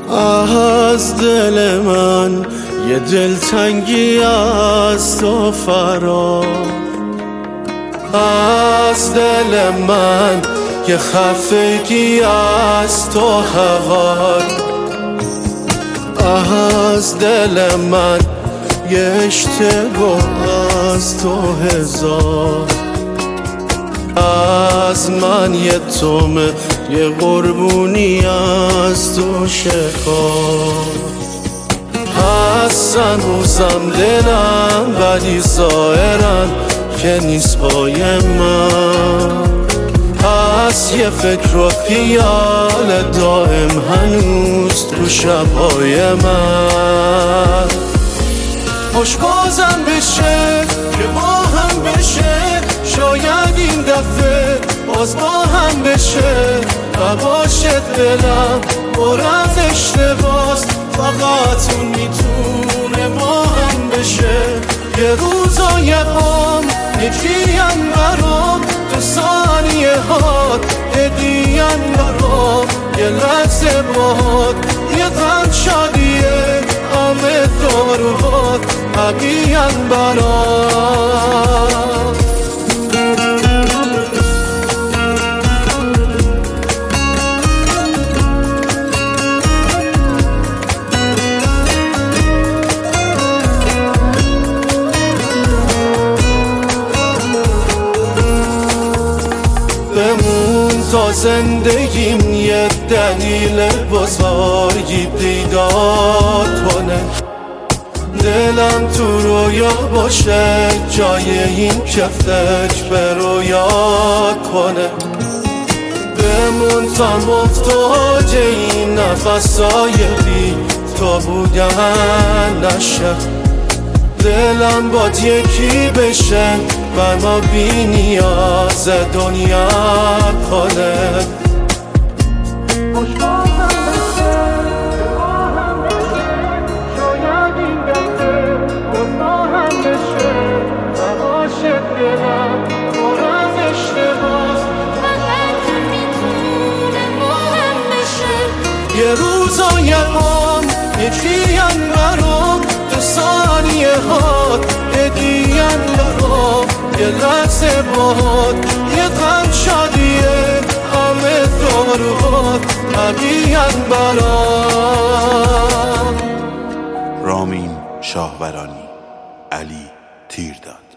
از دل من یه دلتنگی از تو فرار، از دل من یه خفگی از تو هوار، از دل من یه اشتباه از تو هزار، از من یه تومه یه قربونی از تو شکار. هست هنوزم دلم ولی ظاهرا که نیست پای من، هست یه فکر و خیال دائم هنوز تو شبهای من. خوش بازم بشه که با هم بشه، شاید این دفعه باز با هم بشه. نباشه دلم پر از اشتباس، فقط اون میتونه ما هم بشه. یه روزای قام یکیم برام، تو ثانیه هات هدیم برام. یه لحظه باهات یه غم شادیه، همه داروهات حقیم برام. بمون تا زندگیم یه دلیل بزرگی پیدا کنه، دلم تو رویا باشه جای این که فکر به رویا کنه. بمون تا محتاج این نفسای بی تو بودن نشه، دلم باد یکی بشه و ما بی نیاز دنیا کنه. یه روزای قام یکیم برام، تو ثانیه هات هدیم برام. یه لحظه باهات یه غم شادیه، همه داروهات حقیم برام. رامین شاهورانی، علی تیرداد.